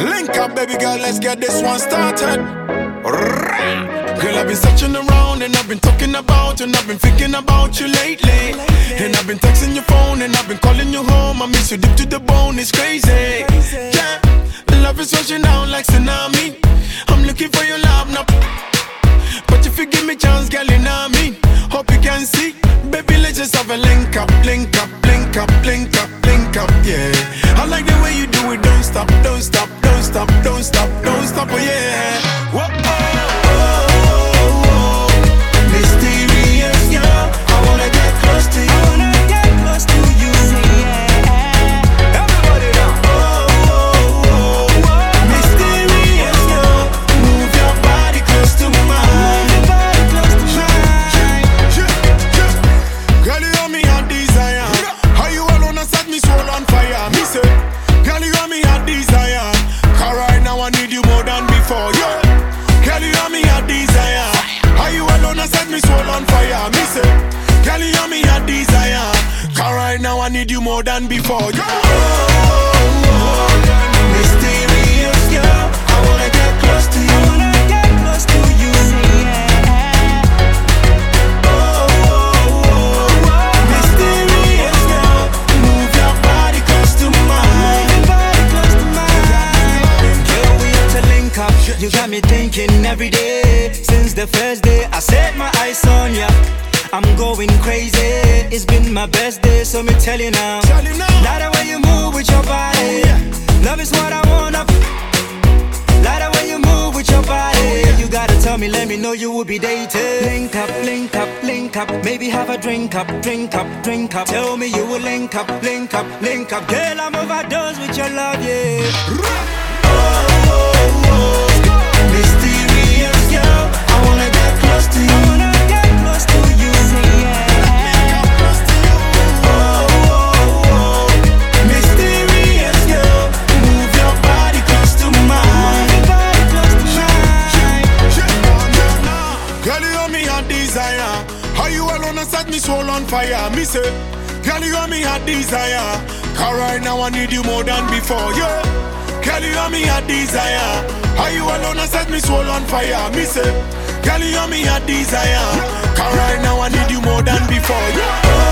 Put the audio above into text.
Link up, baby girl, let's get this one started. Girl, I've been searching around and I've been talking about and I've been thinking about you lately. And I've been texting your phone and I've been calling you home. I miss you deep to the bone, it's crazy. Yeah, love is rushing out like tsunami. I'm looking for your love now. But if you give me chance, girl, you know me. Hope you can see. Baby, let's just have a link up, link up, link up, link up, link up, yeah. I like the way you do it, don't stop, don't stop, don't stop, don't stop, don't stop, oh yeah. Whoa, oh, oh, oh. Mysterious, yeah. I wanna get close to you. I wanna get close to you, yeah. Everybody now. Oh, oh, oh, oh. Mysterious, yeah. Move your body close to mine. Move your body close to mine. Girl, you got me hot desire. How you alone and set me soul on fire? Me say, girl, you got me hot desire. Cause right now I need you more than before, yeah. Girl, you got me hot desire. How you alone and set me soul on fire? Me say, girl, you got me hot desire. Cause right now I need you more than before, yeah. Oh, oh, mysterious, yeah. I wanna get close to you. I wanna get close to you, yeah. You got me thinking every day. Since the first day I set my eyes on ya, I'm going crazy. It's been my best day, so me tell you now. Like the way you move with your body, love is what I wanna. Like the way you move with your body, you gotta tell me, let me know you will be dating. Link up, link up, link up. Maybe have a drink up, drink up, drink up. Tell me you will link up, link up, link up. Girl, I'm overdosed with your love, yeah. Mysterious, girl, I wanna get close to you. I wanna get close to you, yeah. Oh, oh, oh. Mysterious, girl, move your body close to mine. Move your body close to mine. Girl, you got me hot desire. How you alone and set me soul on fire? Me say, girl, you got me hot desire. Cause right now I need you more than before, yeah. Girl, you got me hot desire. How you alone and set me soul on fire? Me say, girl, you got me hot desire. Cause right now I need you more than before, yeah.